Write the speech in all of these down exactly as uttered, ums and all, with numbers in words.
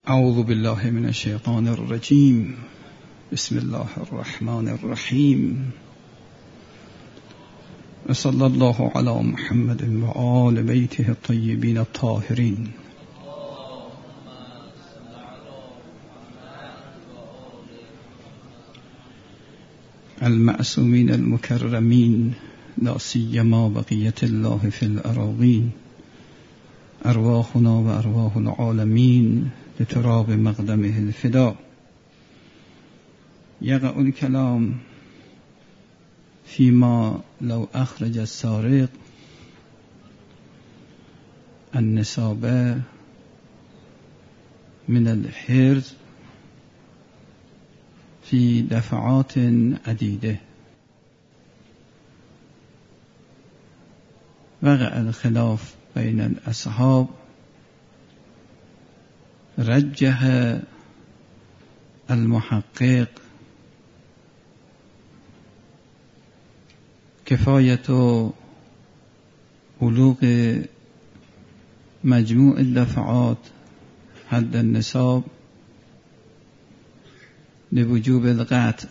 اعوذ بالله من الشیطان الرجیم. بسم الله الرحمن الرحیم. وصلی الله علی محمد و آل بیته الطیبین الطاهرین. المعصومین المکرمین، لا سیما بقیة الله فی الأراضین. ارواحنا و ارواح العالمین لتراب مقدمه الفدا. یقع الکلام فيما لو اخرج السارق النصاب من الحرز في دفعات عديدة. وقع الخلاف بين الأصحاب، رجح المحقق كفاية بلوغ مجموع الدفعات حد النصاب لوجوب القطع،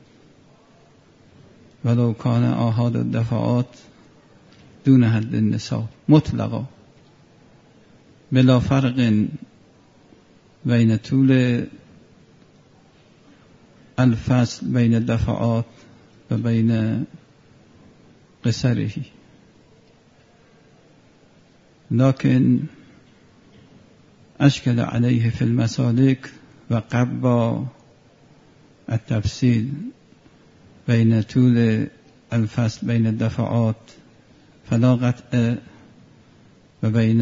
ولو كان آحاد الدفعات دون حد النصاب مطلقا، بلا فرق بين طول الفصل بين الدفعات و بين قصره. لكن أشكل عليه في المسالك وقبى التفصيل بين طول الفصل بين الدفعات فلا قطع و بين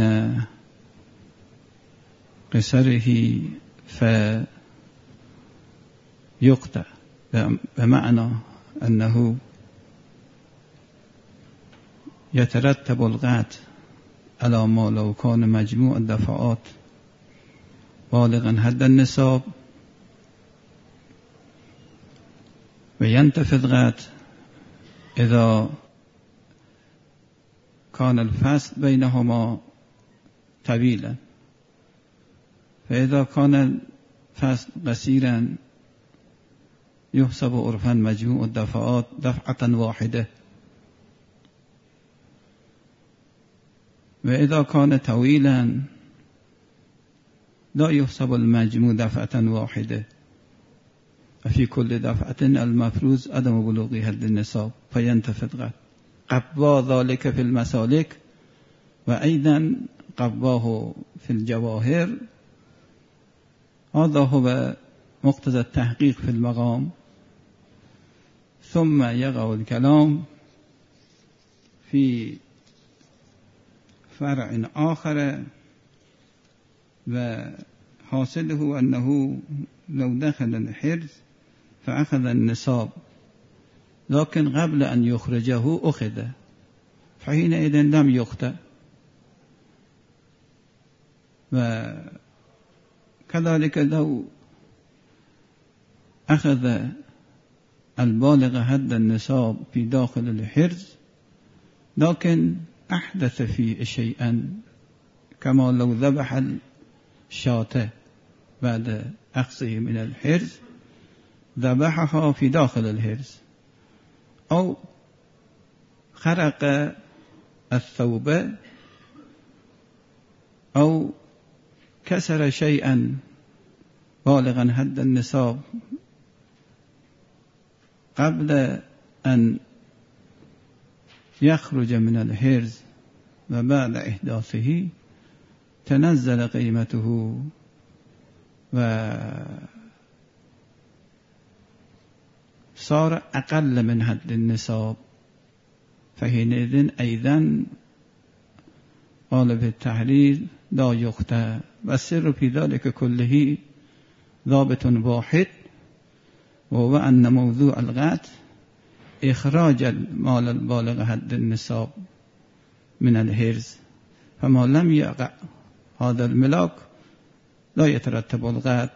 قصره فيقطع، بمعنى أنه يترتب القطع على ما لو كان مجموع الدفعات بالغا حد النصاب، وينتفي القطع إذا كان الفصل بينهما طويلا. فإذا كان الفصل قصيرا يحسب عرفا مجموع الدفعات دفعة واحدة، وإذا كان طويلا لا يحسب المجموع دفعة واحدة، وفي كل دفعة المفروض عدم بلوغ حد النصاب فينتفي القطع. قبى ذلك في المسالك، وأيضا قباه في الجواهر. هذا هو مقتضى التحقيق في المقام. ثم يقع الكلام في فرع آخر، وحاصله أنه لو دخل الحرز فأخذ النصاب، لكن قبل أن يخرجه أخذ، فحينئذ لم يقطع. وكذلك لو أخذ البالغ حد النصاب في داخل الحرز لكن أحدث فيه شيئا، كما لو ذبح الشاة بعد أخذه من الحرز، ذبحها في داخل الحرز، أو خرق الثوب، أو كسر شيئا بالغا حد النصاب قبل أن يخرج من الحرز وبعد إحداثه، تنزل قيمته وصار أقل من حد النصاب، فحينئذ أيضا قال في التحرير لا يقطع. والسر في ذلك كله ضابط واحد، وهو أن موضوع القطع إخراج المال البالغ حد النصاب من الحرز، فما لم يقع هذا الملاك لا يترتب القطع.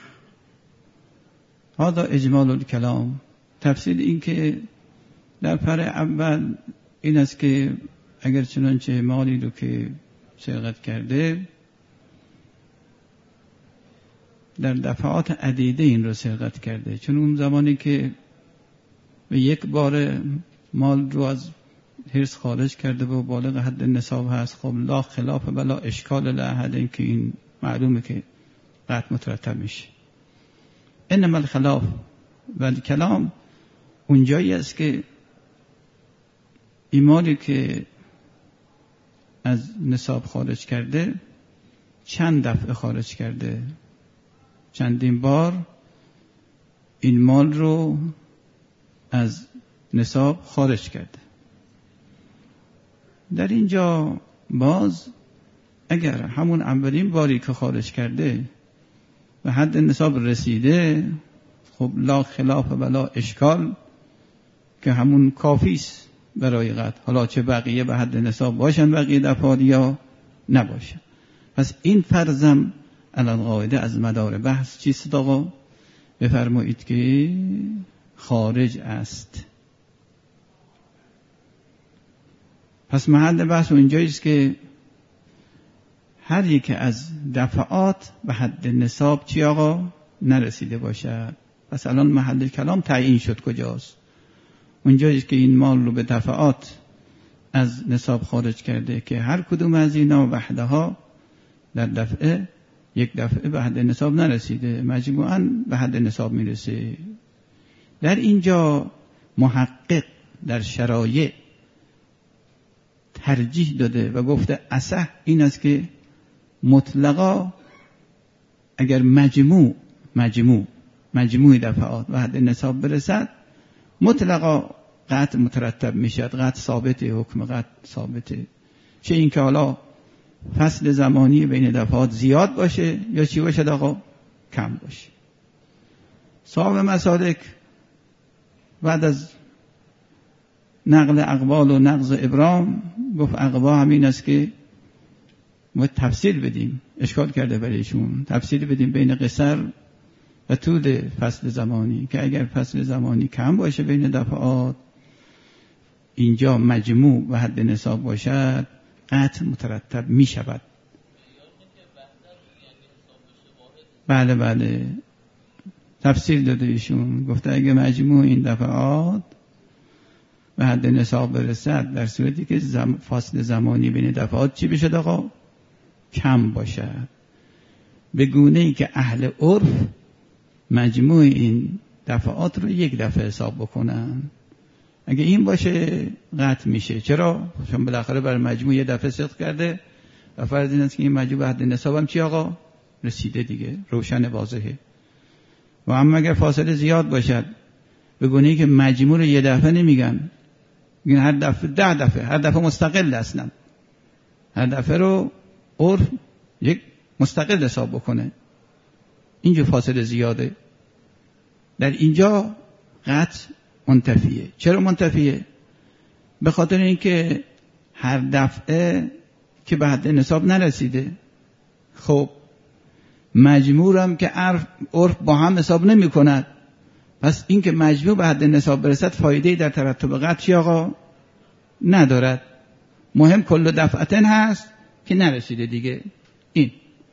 هذا إجمال الكلام. تفصیل این که در فرع اول این است که اگر چنانچه مالی رو که سرقت کرده در دفعات عدیده این رو سرقت کرده، چون اون زمانی که به یک بار مال رو از حرص خارج کرده و بالغ حد نصاب هست، خب لا خلاف بلا اشکال لأحد، این که این معلومه که قطع مترتب میشه. انما الخلاف و کلام اونجایی است که این مالی که از نصاب خارج کرده چند دفعه خارج کرده، چندین بار این مال رو از نصاب خارج کرده. در اینجا باز اگر همون اولین باری که خارج کرده و حد نصاب رسیده، خب لا خلاف ولا اشکال که همون کافیست برای قطع، حالا چه بقیه به حد نصاب باشن بقیه دفعات یا نباشن. پس این فرضم الان قاعده از مدار بحث چیست آقا؟ بفرمایید که خارج است. پس محل بحث اونجاییست که هر یک از دفعات به حد نصاب چی آقا؟ نرسیده باشد. پس الان محل کلام تعیین شد کجاست؟ اونجاییست که این مال رو به دفعات از نصاب خارج کرده که هر کدوم از اینا وحدها در دفعه یک دفعه به حد نصاب نرسیده، مجموعاً به حد نصاب میرسه. در اینجا محقق در شرایع ترجیح داده و گفته اصح این است که مطلقا اگر مجموع مجموع مجموع دفعات به حد نصاب برسد مطلقا قطع مترتب میشد، قطع ثابته، حکم قطع ثابته. چه این که حالا فصل زمانی بین دفعات زیاد باشه یا چی باشه آقا؟ کم باشه. صاحب مسالک بعد از نقل اقوال و نقض ابرام گفت اقوا همین است که ما تفصیل بدیم، اشکال کرده برایشون، تفصیل بدیم بین قصر و طول فصل زمانی، که اگر فصل زمانی کم باشه بین دفعات اینجا مجموع و حد نصاب باشد قطع مترتب می شود. بله بله تفصیل داده ایشون، گفته اگه مجموع این دفعات به حد نصاب برسد در صورتی که زم فاصله زمانی بین دفعات چی بشد آقا؟ کم باشد، به گونه ای که اهل عرف مجموع این دفعات رو یک دفعه حساب بکنن. اگه این باشه قطع میشه. چرا؟ چون بالاخره بر مجموع یه دفعه صدق کرده و فرض این است که این مجموع به حد نصاب هم چی آقا؟ رسیده دیگه، روشن واضحه. و اما اگر فاصله زیاد باشد به گونه ای که مجموع رو یه دفعه نمیگن، میگن هر دفعه ده دفعه، هر دفعه مستقل اصلا، هر دفعه رو عرف یک مستقل حساب بکنه، اینجا فاصله زیاده. در اینجا قطع منتفیه. چرا منتفیه؟ به خاطر اینکه هر دفعه که به حد نصاب نرسیده، خب مجموعم که عرف عرف با هم حساب نمی کند، پس این که مجموع به حد نصاب برسد فایده‌ای در ترتب قطعی آقا ندارد. مهم کل دفعتن هست که نرسیده دیگه. این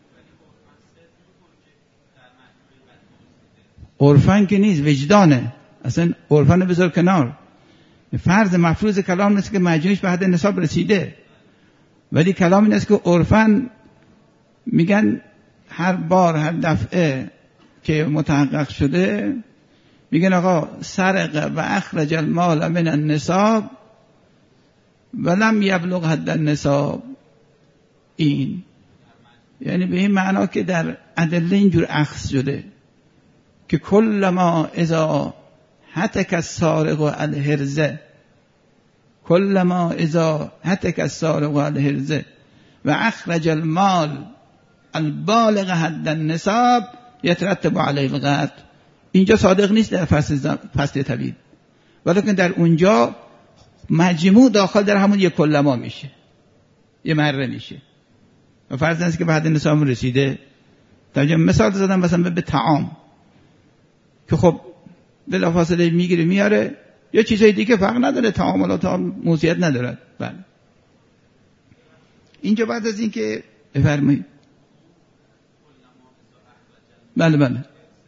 عرفن که نیست، وجدانه. اصلا عرفن رو بذار کنار. فرض مفروض کلام نیست که مجموعش به حد نصاب رسیده، ولی کلام این است که عرفن میگن هر بار هر دفعه که متحقق شده میگن آقا سرق و اخرج المال من النصاب ولم یبلغ حد النصاب. این یعنی به این معنا که در ادله اینجور اخذ شده که کل ما اذا هتک السارق الهرزه، کل ما اذا هتک السارق الهرزه و اخرج المال البالغ حد النصاب یترتب علیه القطع. اینجا صادق نیست در فصل, زم... فصل طویل، ولیکن در اونجا مجموع داخل در همون یک کلما میشه، یه مره میشه و فرض است که به حد نصاب رسیده. در مثال زدم مثلا به طعام که خب بلافاصله میگیره میاره، یا چیزای دیگه فرق نداره، طعام ولا طعام موضوعیت نداره. بله اینجا بعد از این که بفرمایید بله بله.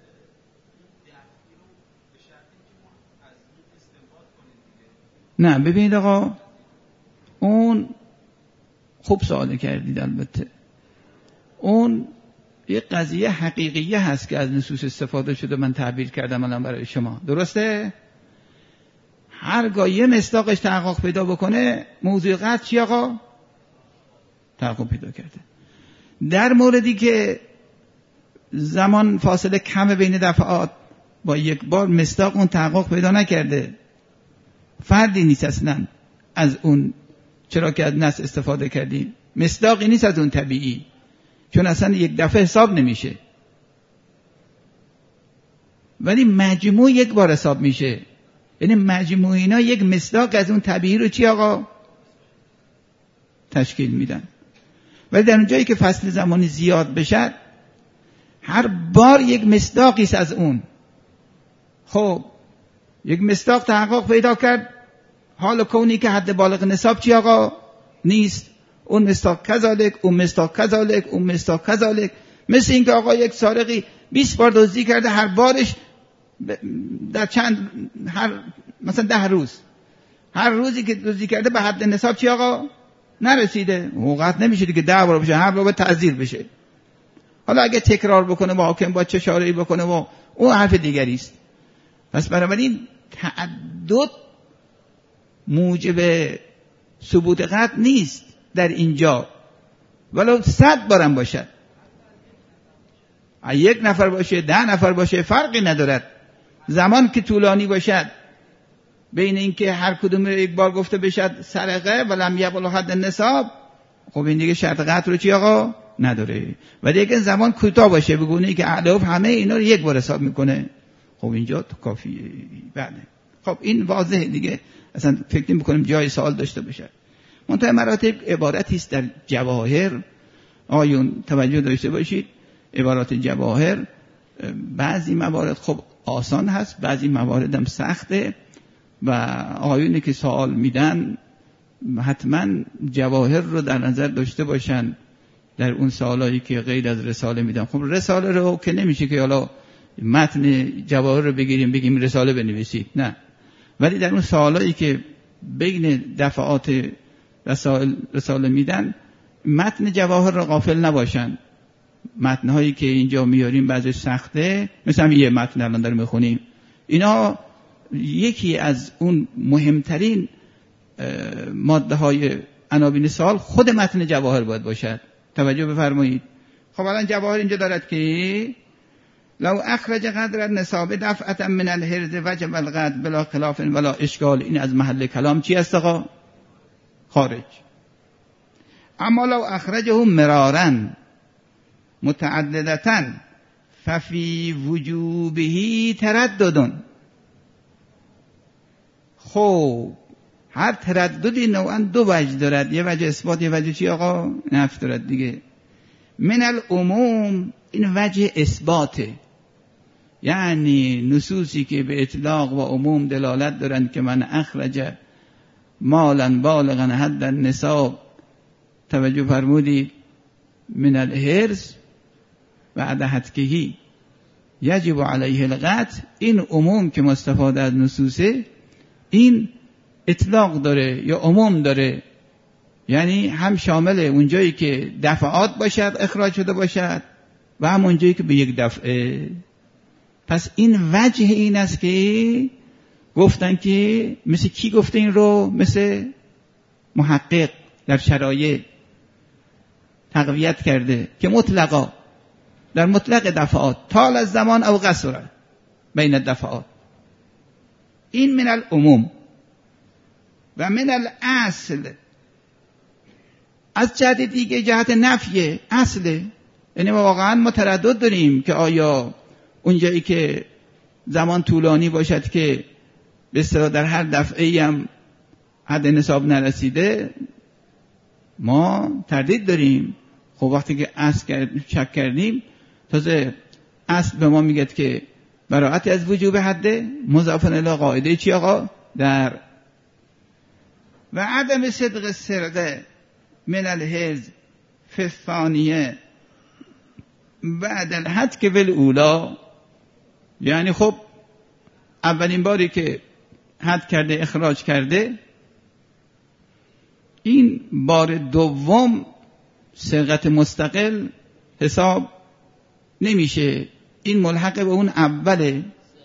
نه ببینید آقا، اون خوب سوال کردید. البته اون یه قضیه حقیقیه هست که از نصوص استفاده شده، من تعبیر کردم الان برای شما، درسته؟ هرگاه یه مصداقش تحقق پیدا بکنه، موضوع قطع چی آقا؟ تحقق پیدا کرده. در موردی که زمان فاصله کم بین دفعات، با یک بار مصداق اون تحقق پیدا نکرده، فردی نیست اصلا از اون، چرا که از نص استفاده کردیم، مصداقی نیست از اون طبیعی، چون اصلا یک دفعه حساب نمیشه، ولی مجموع یک بار حساب میشه. یعنی مجموع اینا یک مصداق از اون طبیعی رو چی آقا؟ تشکیل میدن. ولی در اون جایی که فصل زمانی زیاد بشه، هر بار یک مصداقی است از اون. خب یک مصداق تحقق پیدا کرد، حال کونی که حد بالغ نصاب چی آقا؟ نیست. اون مصداق کذالک، اون مصداق کذالک، اون مصداق کذالک. مثل این که آقا یک سارقی بیست بار دزدی کرده، هر بارش در چند، هر مثلا ده روز، هر روزی که دزدی کرده به حد نصاب چی آقا؟ نرسیده. موقت نمیشه دیگه ده بار بشه، هر بار باید تعزیر بشه. حالا اگه تکرار بکنه با حاکم با چه شارعی بکنه و اون حرف دیگری است. پس بنابراین تعدد موجب ثبوت قطع نیست در اینجا، ولو صد بارم باشد، یک نفر باشه، ده نفر باشه، فرقی ندارد. زمان که طولانی باشد بین اینکه هر کدوم یک بار گفته بشد سرقه ولم یبلغ حد نصاب، خب این دیگه شرط قطع رو چی آقا؟ نداره. ولی اگه زمان کوتاه باشه، بگونه که اعلاف همه اینا رو یک بار حساب میکنه، خب اینجا تو کافیه. بله خب این واضحه دیگه، اصلا فکر نمی کنیم جای سوال داشته باشه. منتها مراتب عبارتی است در جواهر، آیون توجه داشته باشید. عبارات جواهر بعضی موارد خب آسان هست، بعضی موارد هم سخته، و آیونی که سوال میدن حتما جواهر رو در نظر داشته باشن در اون سوالایی که غیر از رساله میدن. خب رساله رو که نمیشه که حالا متن جواهر رو بگیریم بگیم رساله بنویسید، نه، ولی در اون سوالایی که بین دفعات رسائل رساله میدن، متن جواهر رو غافل نباشن. متنهایی که اینجا میاریم بعضیش سخته، مثلا یه متن الان داریم میخونیم، اینا یکی از اون مهمترین ماده های عناوین سوال خود متن جواهر باید باشد. توجه بفرمایید. خب الان جواهر اینجا دارد که لو اخرج قدر النصاب دفعه من الهرز وجب القطع بلا خلاف ولا اشکال. این از محل کلام چی است آقا؟ خارج. اما لو اخرجه مرارا متعددتا ففی وجوبه تردد. خب هر ترددی نوعا دو وجه دارد، یه وجه اثبات، یه وجه چی آقا؟ نفی دارد دیگه. من العموم این وجه اثباته، یعنی نصوصی که به اطلاق و عموم دلالت دارند که من اخرج مالا بالغا حد النصاب، توجه فرمودید، من الهرز بعد حدکهی یجب علیه القطع، این عموم که مستفاده از نصوصه این اطلاق داره یا عموم داره، یعنی هم شامل اونجایی که دفعات باشد اخراج شده باشد و هم اونجایی که به یک دفعه. پس این وجه این است که گفتن که مثل کی گفته این رو؟ مثل محقق در شرایع تقویت کرده که مطلقا در مطلق دفعات طال از زمان او قصر بین الدفعات، این من العموم. و من الاصل از جهت دیگه جهت نفی اصله، یعنی واقعا ما تردد داریم که آیا اونجایی که زمان طولانی باشد که به اصطلاح در هر دفعه‌ای هم حد نصاب نرسیده، ما تردید داریم. خب وقتی که اصل شک کردیم، تازه اصل به ما میگه که براعت از وجوب حده مضاف الی قاعده چی آقا؟ در و عدم صدق سرقه من الهز فی الثانیه بعد الحد که ول اولا، یعنی خب اولین باری که حد کرده اخراج کرده، این بار دوم سرقت مستقل حساب نمیشه، این ملحق به اون اوله.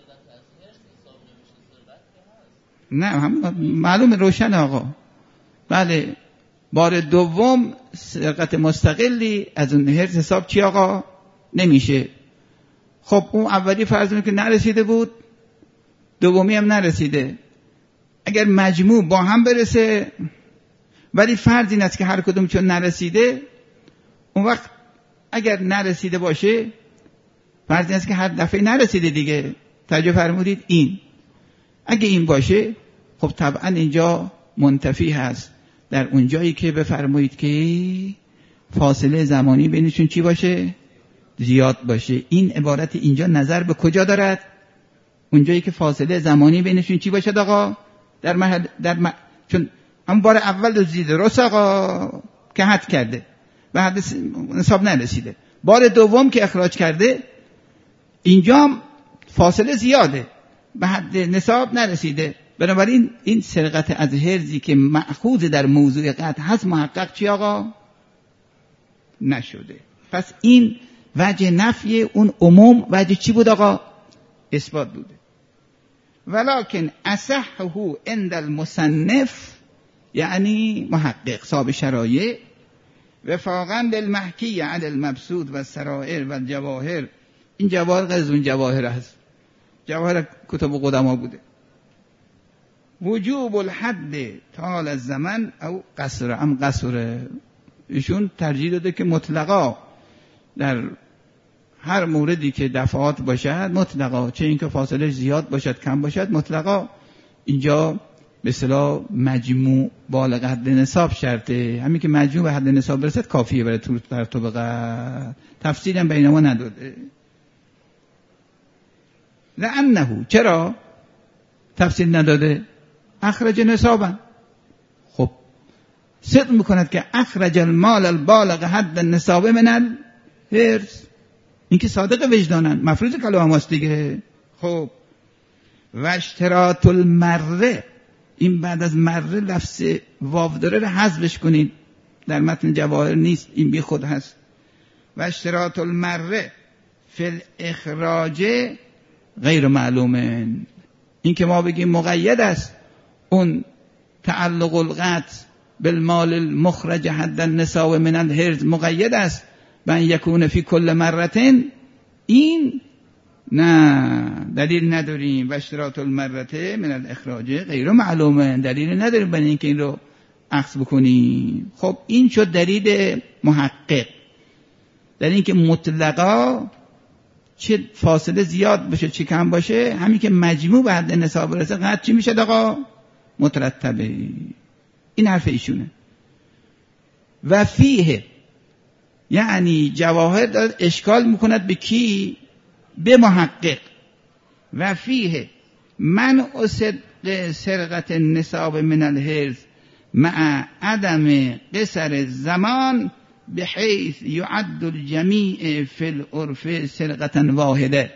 نه هم معلوم روشن آقا. بله بار دوم سرقت مستقلی از اون هرس حساب چی آقا؟ نمیشه. خب اون اولی فرض که نرسیده بود، دومی هم نرسیده. اگر مجموع با هم برسه، ولی فرض این است که هر کدوم چون نرسیده، اون وقت اگر نرسیده باشه فرض این است که هر دفعه نرسیده دیگه. توجه فرمودید؟ این اگه این باشه خب طبعا اینجا منتفی هست در اون جایی که بفرمایید که فاصله زمانی بینشون چی باشه؟ زیاد باشه. این عبارت اینجا نظر به کجا دارد؟ اون جایی که فاصله زمانی بینشون چی باشه آقا؟ در محل در م... چون هم بار اول دزدیده درست آقا که حد کرده و حد نصاب نرسیده، بار دوم که اخراج کرده اینجا فاصله زیاده به حد نصاب نرسیده، بنابراین این سرقت از هرزی که مأخوذ در موضوع قطع هست محقق چی آقا؟ نشده. پس این وجه نفی اون عموم وجه چی بود آقا؟ اثبات بوده. ولکن اصحه عند المصنف، یعنی محقق صاحب شرایع، وفاقا بالمحکی علی المبسوط و السرائر و الجواهر. این جواهر غیر از اون جواهر هست، جواهر کتب قدما بوده. وجوب الحد طال الزمن او قصر، ام قصر. ایشون ترجیح داده که مطلقا در هر موردی که دفعات باشد مطلقا، چه اینکه فاصله زیاد باشد کم باشد مطلقا، اینجا به اصطلاح مجموع بالغ حد نصاب شرطه. همین که مجموع به حد نصاب برسد کافیه برای طول در طبقه. تفصیل هم بین ما نداده. لأنه، چرا تفصیل نداده؟ اخرج نصابا. خب صدق میکند که اخرج المال البالغ حد النصاب من الهرس. این که صادق وجدانن، مفروض کلام هست دیگه. خب و اشتراط المره، این بعد از مره لفظ واو داره رو حذفش کنید، در متن جواهر نیست، این بی خود هست. و اشتراط المره فی الاخراج غیر معلومه. این که ما بگیم مقید است، اون تعلق القطع بالمال المخرج حد النصاب من الهرز مقید است بن یکون فی کل مرتين، این نه دلیل نداریم. و اشتراط المرته من الاخراج غیر معلومه، دلیل نداریم برای اینکه این رو اخذ بکنیم. خب این شد دلیل محقق در اینکه مطلقا چه فاصله زیاد باشه چه کم باشه، همین که مجموع به حد نصاب برسه قطع چی میشه آقا؟ مترتبه. این حرف ایشونه. و فیه، یعنی جواهر دارد اشکال میکند به کی؟ به محقق. و فیه من صدق سرقت النصاب من الهرز مع عدم قصر الزمان بحيث يعد الجميع في العرف سرقة واحده.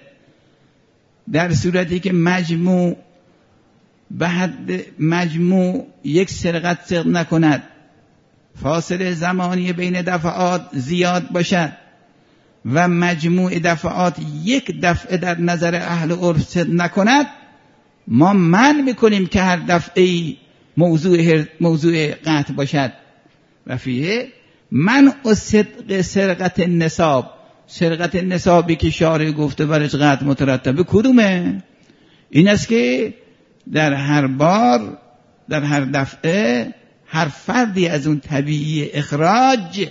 در صورتی که مجموع به حد مجموع یک سرقت سرقت نکند، فاصله زمانی بین دفعات زیاد باشد و مجموع دفعات یک دفعه در نظر اهل عرف سرقت نکند، ما منع میکنیم که هر دفعه موضوع موضوع قطع باشد. و فیه من صدق سرقت النصاب، سرقت النصابی که شارع گفته برش قطع مترتبه کدومه؟ این است که در هر بار در هر دفعه هر فردی از اون طبیعی اخراج،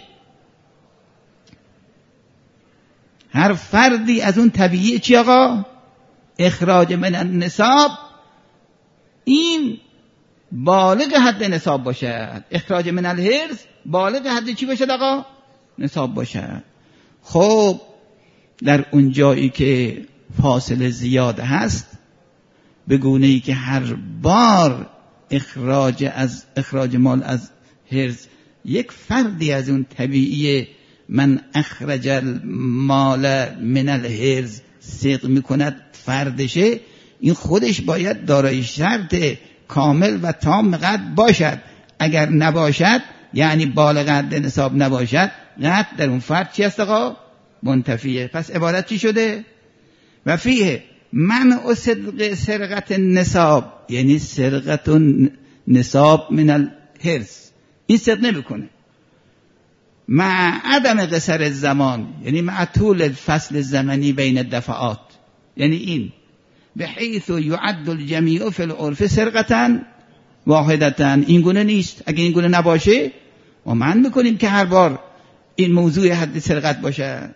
هر فردی از اون طبیعی چی آقا؟ اخراج من النصاب، این بالغ حد نصاب باشد. اخراج من الهرز بالغ حد چی باشد آقا؟ نصاب باشد. خب در اون جایی که فاصله زیاد هست، به گونه ای که هر بار اخراج از اخراج مال از هرز یک فردی از اون طبیعی من اخرج المال من الحرز صدق میکند فردشه، این خودش باید دارای شرط کامل و تام قد باشد. اگر نباشد یعنی بالغ حد نصاب نباشد، قد در اون فرد چی است آقا؟ منتفیه. پس عبارت چی شده؟ و فیه منع صدق سرقت نصاب، یعنی سرقت نصاب من الحرز، این صدق نمیکنه. مع عدم قصر زمان، یعنی مع طول فصل زمانی بین دفعات، یعنی این بحیث یعد الجمیع فی العرف سرقتا واحدتا، این گونه نیست. اگه این گونه نباشه ما من میکنیم که هر بار این موضوع حد سرقت باشه.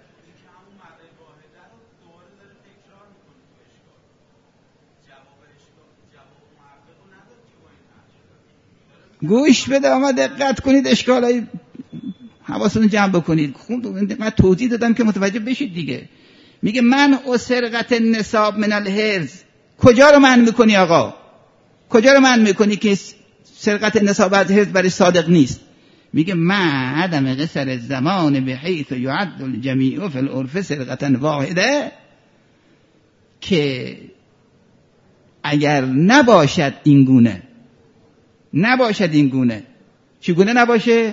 گوش بده اما دقت کنید، اشکالای حواستون جمع بکنید. خوب من توضیح دادم که متوجه بشید دیگه. میگه من او سرقت نصاب من الحرز، کجا رو من میکنی آقا؟ کجا رو من میکنی که سرقت نصاب از حرز برای صادق نیست؟ میگه من عدم قصر الزمان بحیث یعد الجمیع فی العرف سرقتا واحده، که اگر نباشد این گونه، نباشد این گونه، چگونه نباشه؟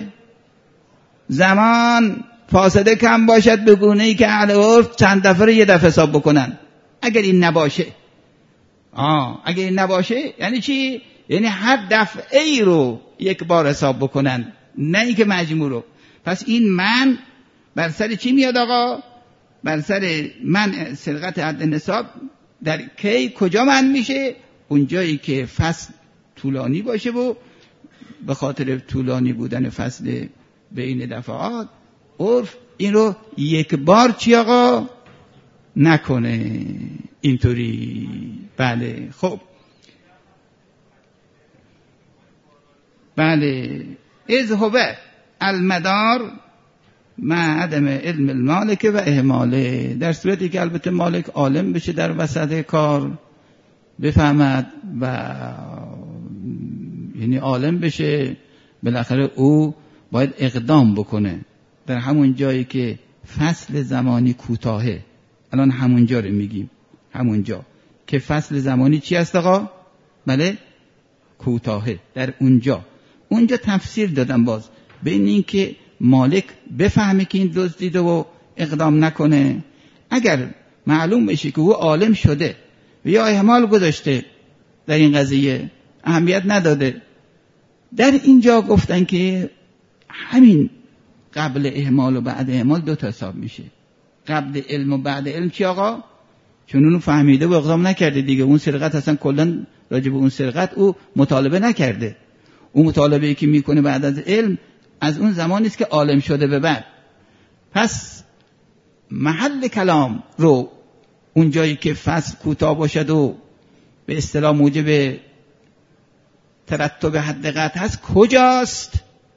زمان فاصله کم باشد به گونه ای که اهل عرف چند دفعه رو یه دفعه حساب بکنن. اگر این نباشه، آه اگر این نباشه یعنی چی؟ یعنی هر دفعه ای رو یک بار حساب بکنن، نه اینکه مجموع رو. پس این من بر سر چی میاد آقا؟ بر سر من سرقت حد نصاب در کی کجا من میشه؟ اون جایی که فصل طولانی باشه و به خاطر طولانی بودن فصل بین دفعات عرف این رو یک بار چی آقا نکنه اینطوری. بله خب بله از هو المدار مع عدم علم المالک و اهماله، در صورتی که البته مالک عالم بشه در وسط کار بفهمد و یعنی عالم بشه، بالاخره او باید اقدام بکنه در همون جایی که فصل زمانی کوتاهه. الان همون جا رو میگیم، همون جا که فصل زمانی چی است آقا؟ بله کوتاهه. در اونجا اونجا تفسیر دادم باز بین این که مالک بفهمه که این دزدیده و اقدام نکنه، اگر معلوم بشه که او عالم شده و یا اهمال گذاشته در این قضیه اهمیت نداده، در اینجا گفتن که همین قبل اهمال و بعد اهمال دو تا حساب میشه. قبل علم و بعد علم چی آقا؟ چون اونو فهمیده و اقدام نکرده دیگه. اون سرقت اصلا کلا راجع به اون سرقت او مطالبه نکرده. اون مطالبه که میکنه بعد از علم از اون زمانی است که عالم شده به بعد. پس محل کلام رو اون جایی که فصل کوتاه باشد و به اصطلاح موجب ترتب حد قطع هست کجاست؟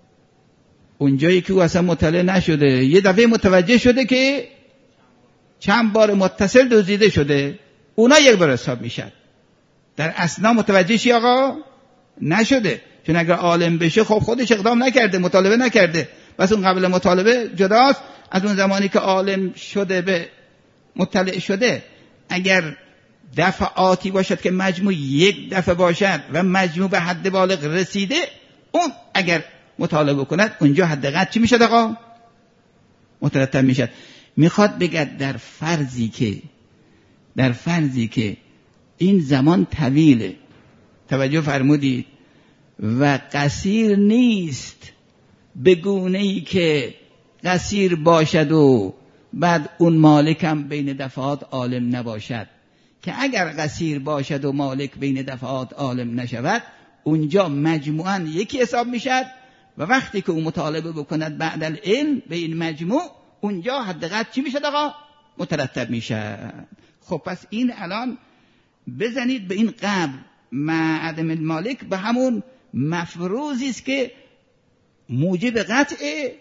اون جایی که او اصلا مطلع نشده، یه دفعه متوجه شده که چند بار متصل دزدیده شده، اونا یک بار حساب میشن. در اثنا متوجه شی آقا نشده، چون اگر عالم بشه خب خودش اقدام نکرده، مطالبه نکرده، بس اون قبل مطالبه جداست از اون زمانی که عالم شده به مطلع شده. اگر دفعاتی باشد که مجموع یک دفعه باشد و مجموع به حد بالغ رسیده، اون اگر مطالبه کند اونجا حد قطع چی میشد آقا؟ مترتب میشد. میخواد بگه در فرضی که در فرضی که این زمان طویله، توجه فرمودید، و قصیر نیست به گونه‌ای که قصیر باشد و بعد اون مالکم بین دفعات عالم نباشد، که اگر قصیر باشد و مالک بین دفعات عالم نشود اونجا مجموعاً یکی حساب میشد و وقتی که اون مطالبه بکند بعد العلم به این مجموع اونجا حد قطع چی میشد آقا؟ مترتب میشد. خب پس این الان بزنید به این قبل مع عدم المالک به همون مفروضی است که موجب قطعه،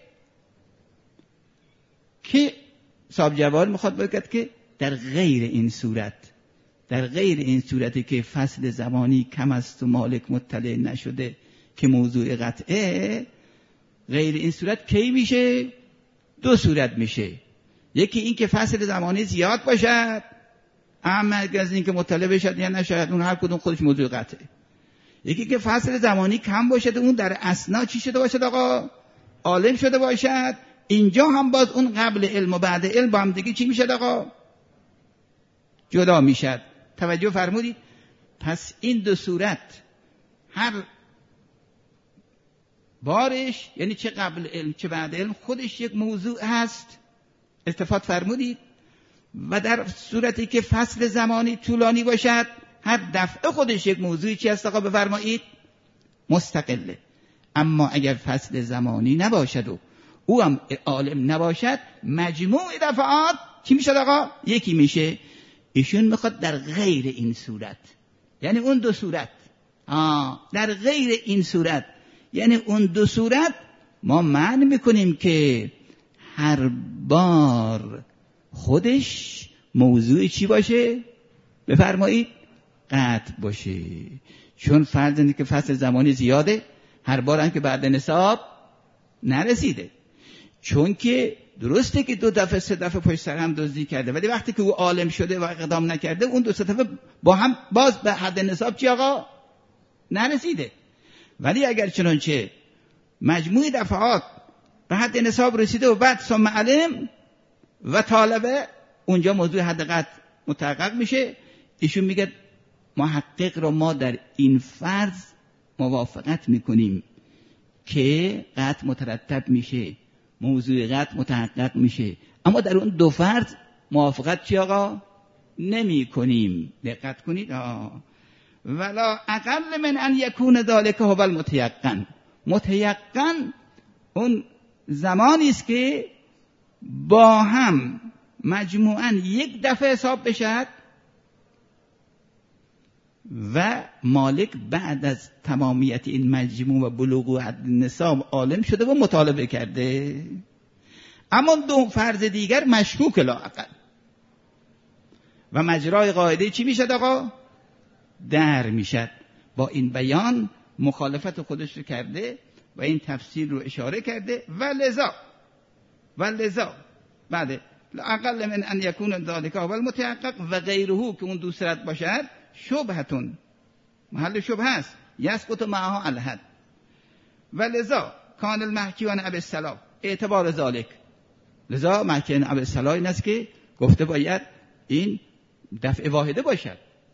که صاحب جوال میخواد بگه که در غیر این صورت، در غیر این صورتی که فصل زمانی کم است و مالک مطلع نشده که موضوع قطعه، غیر این صورت کی میشه؟ دو صورت میشه. یکی این که فصل زمانی زیاد باشد، اما از این که مطلع بشد یا نشد، اون هر کدوم خودش موضوع قطعه. یکی که فصل زمانی کم باشد، اون در اثنا چی شده باشد آقا؟ عالم شده باشد. اینجا هم باز اون قبل علم و بعد علم با هم دیگه چی میشد آقا؟ جدا میشد. توجه فرمودید؟ پس این دو صورت هر بارش، یعنی چه قبل علم چه بعد علم، خودش یک موضوع هست. التفات فرمودید؟ و در صورتی که فصل زمانی طولانی باشد، هر دفعه خودش یک موضوعی چی هست آقا؟ بفرمایید مستقله. اما اگر فصل زمانی نباشد و او هم عالم نباشد، مجموع دفعات چی میشه آقا؟ یکی میشه. ایشون میخواد در غیر این صورت، یعنی اون دو صورت، آه در غیر این صورت، یعنی اون دو صورت ما معنی میکنیم که هر بار خودش موضوع چی باشه؟ بفرمایید قطع باشه. چون فرض اینه که فصل زمانی زیاده، هر بار هم که بعد نصاب نرسیده. چون که درسته که دو دفعه سه دفعه پشت سر هم دزدی کرده، ولی وقتی که او عالم شده و اقدام نکرده، اون دو سه دفعه با هم باز به حد نصاب چی آقا؟ نرسیده. ولی اگر چنانچه مجموع دفعات به حد نصاب رسیده و بعد ثم علم و طالبه، اونجا موضوع حد قطع متحقق میشه. ایشون میگه محقق رو ما در این فرض موافقت میکنیم که قطع مترتب میشه، موضوع قطع متحقق میشه، اما در اون دو فرض موافقت چی آقا؟ نمی کنیم. دقت کنید. آه. ولا اقل من ان یکون ذالک هو المتیقن. متیقن اون زمانی است که با هم مجموعاً یک دفعه حساب بشد و مالک بعد از تمامیت این مجموع و بلوغ و حد نصاب عالم شده و مطالبه کرده. اما دو فرض دیگر مشکوک لااقل و مجرای قاعده چی میشد آقا؟ در میشد. با این بیان مخالفت خودش رو کرده و این تفسیر رو اشاره کرده. و لذا و لذا بعد اقل من ان یکون ذالک هو المتحقق و غیره که اون دو صورت باشد، شبهتون محل شبهه است، یسقط معها الحد. و لذا کان المحکی عن ابی الصلاح اعتبار ذالک. لذا محکی عن ابی الصلاح این است که گفته باید این دفعه واحده باشد.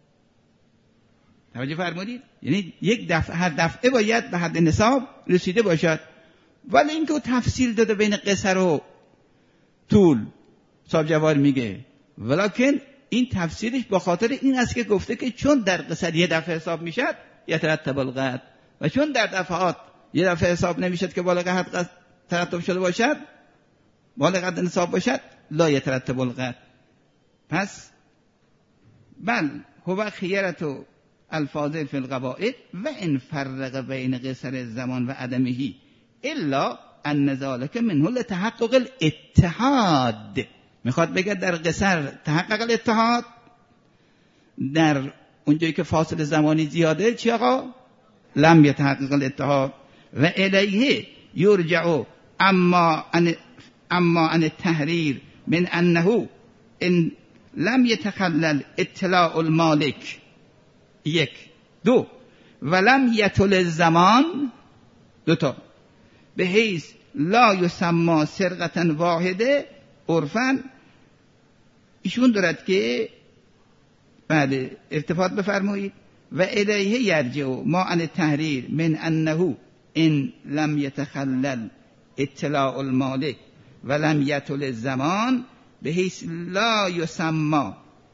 توجه فرمودید؟ یعنی یک دفعه، هر دفعه باید به حد نصاب رسیده باشد. ولی اینکه تفصیل داده بین قصر و طول، صاحب جوار میگه ولکن این تفسیرش به خاطر این است که گفته که چون در قصر یه دفعه حساب میشد یترتب القطع، و چون در دفعات یه دفعه حساب نمیشد که بالغ حد ترتب شده باشد، بالغ حد نصاب باشد، لا یترتب القطع. پس بل هو خیرت الفاظ فی القواعد و ان فرق بین قصر الزمان و عدمه الا ان ذلک منه لتحقق الاتحاد. میخواد بگه در قصر تحقق الاتحاد، در اونجایی که فاصله زمانی زیاده چی آقا؟ لم یتحقق الاتحاد. و الیه یرجع اما ان اما ان التحریر من انه ان لم یتخلل اطلاع المالک. یک. دو، ولم یطل الزمان، دو تا، به حیث لا یسمى سرقة واحده عرفاً. ایشون دارد که بعد ارتفاط بفرمایید و الیه یرجع ما عن التحریر من انه ان لم یتخلل اطلاع المالک ولم یطل الزمان به حیث لا یسمى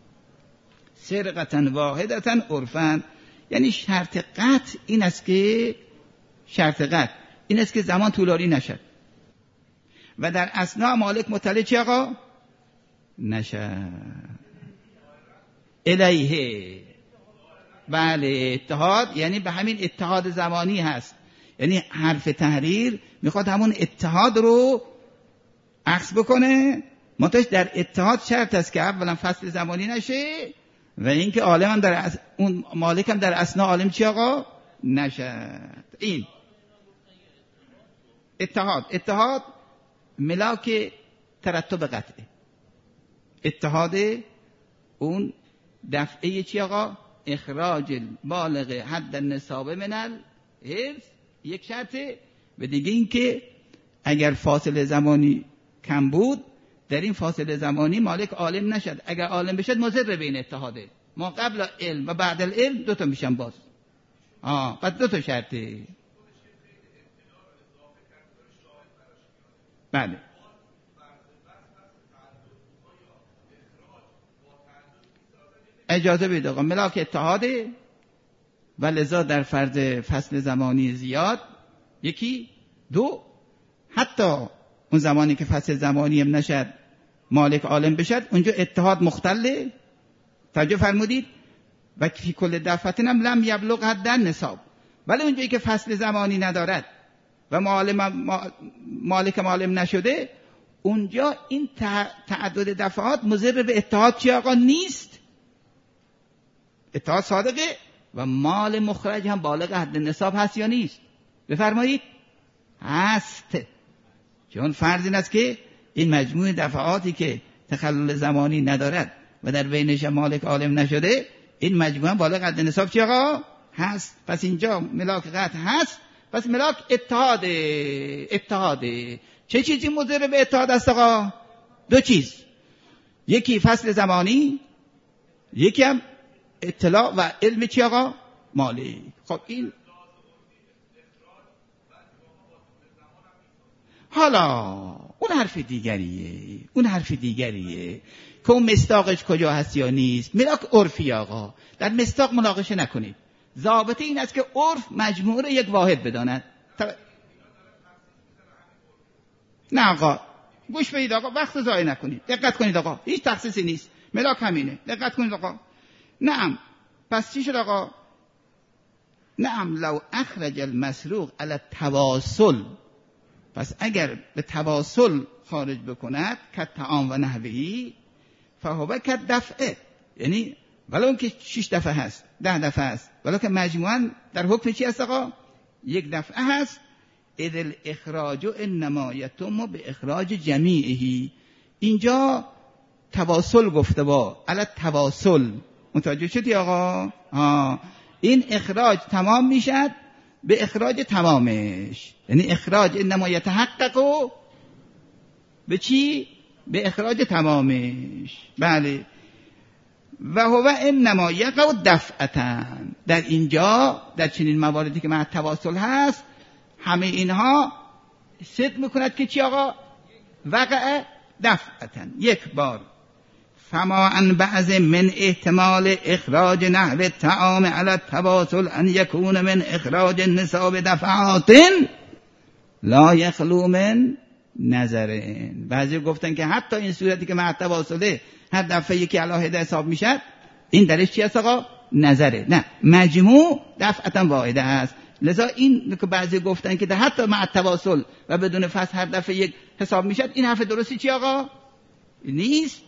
سرقة واحدة عرفاً. یعنی شرط قطع این است که شرط قطع این است که زمان طولانی نشد و در اثناء مالک مطلع چی آقا؟ نشد. الیه، بله اتحاد، یعنی به همین اتحاد زمانی هست. یعنی حرف تحریر میخواد همون اتحاد رو عکس بکنه. منتهش در اتحاد شرط است که اولا فصل زمانی نشه و اینکه عالم هم در اص... اون مالک هم در اثناء عالم چی آقا؟ نشد. این اتحاد اتحاد ملاک ترتب قطعه. اتحاد اون دفعه چی آقا؟ اخراج بالغ حد النصاب من الحرز یک شرطه، و دیگه این که اگر فاصله زمانی کم بود در این فاصله زمانی مالک عالم نشد، اگر عالم بشد مضر به این اتحاده. ما قبل علم و بعد العلم دو تا میشن باز. آه پس دو تا شرطه. بله اجازه بدید آقا، ملاک اتحاده و لذا در فرض فصل زمانی زیاد یکی دو، حتی اون زمانی که فصل زمانی هم نشد مالک عالم بشد اونجا اتحاد مختله. توجه فرمودید؟ و فی کل دفعتن هم لم یبلغ حد النصاب، ولی اونجایی که فصل زمانی ندارد و مالک عالم نشده اونجا این تعدد دفعات مضر به اتحاد چی آقا نیست. اتحاد صادقه و مال مخرج هم بالغ حد نصاب هست یا نیست؟ بفرمایید هست. چون فرض این است که این مجموع دفعاتی که تخلل زمانی ندارد و در بینش مالک عالم نشده این مجموعه بالغ حد نصاب چی آقا هست. پس اینجا ملاک قطع هست، پس ملاک اتحاده. اتحاده چه چیزی مضر به اتحاد است آقا؟ دو چیز، یکی فصل زمانی، یکی هم اطلاع و علم چی آقا؟ مالی. خب این حالا اون حرف دیگریه، اون حرف دیگریه که اون مصداقش کجا هست یا نیست. ملاک عرفی آقا، در مصداق مناقشه نکنید. ضابطه این است که عرف مجموع رو یک واحد بداند. طب... نه آقا گوش بدید آقا، وقت ضایع نکنید، دقت کنید آقا، هیچ تخصیصی نیست، ملاک همینه، دقت کنید آقا. نعم پس چی شد آقا؟ نعم لو اخرج المسروق علی التواصل، پس اگر به تواصل خارج بکند که طعام و نحوهی فهو که دفعه، یعنی ولو که شش دفعه هست، ده دفعه هست، ولو که مجموعاً در حکم چی هست آقا؟ یک دفعه هست. اذ الاخراج انما یتم به اخراج جمیعه، اینجا تواصل گفته با علی التواصل، متوجه شدی آقا؟ ها این اخراج تمام میشد به اخراج تمامش، یعنی اخراج انما یتحقق به چی؟ به اخراج تمامش. بله و هو انما یقع دفعتا، در اینجا در چنین مواردی که مع تواصل هست همه اینها صدق میکند که چی آقا؟ وقع دفعتا، یک بار. فما ان بعض من احتمال اخراج نحو الطعام علی التواصل ان یکون من اخراج النصاب دفعات لا یخلو من نظرین. بعضی گفتن که حتی این صورتی که مع تواصله هر دفعه یکی علاهده حساب میشد، این درش چی است آقا؟ نظره. نه مجموع دفعتا واحده است. لذا این که بعضی گفتن که حتی مع تواصل و بدون فصل هر دفعه یک حساب میشد، این حرف درستی چی آقا؟ نیست.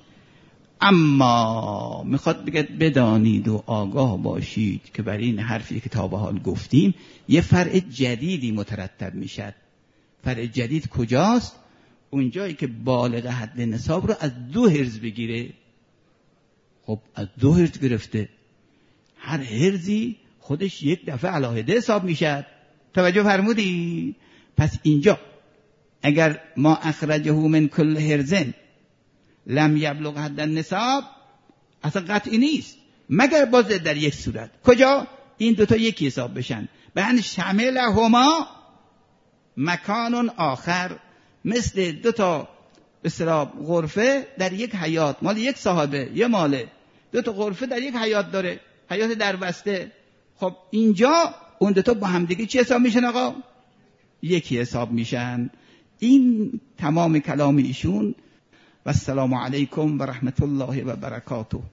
اما میخواد بگه بدانید و آگاه باشید که برای این حرفی که تا به حال گفتیم یه فرع جدیدی مترتب میشد. فرع جدید کجاست؟ اونجایی که بالغ حد نصاب رو از دو هرز بگیره. خب از دو هرز گرفته، هر هرزی خودش یک دفعه علاهده حساب میشد. توجه فرمودی؟ پس اینجا اگر ما اخرجه من کل هرزن لم یبلغ حد النصاب اصلا قطعی نیست، مگر باز در یک صورت. کجا؟ این دوتا یکی حساب بشن. به ان شامل هما مکان آخر، مثل دوتا به اصطلاح غرفه در یک حیات، مال یک صاحبه، یه ماله، دوتا غرفه در یک حیات داره، حیات در بسته. خب اینجا اون دوتا با هم دیگه چی حساب میشن آقا؟ یکی حساب میشن. این تمام کلام ایشون. و السلام علیکم و رحمت الله و برکاته.